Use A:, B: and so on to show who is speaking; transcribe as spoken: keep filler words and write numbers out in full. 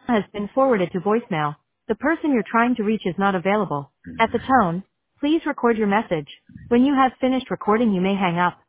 A: has been forwarded to voicemail. The person you're trying to reach is not available. At the tone, please record your message. When you have finished recording, you may hang up.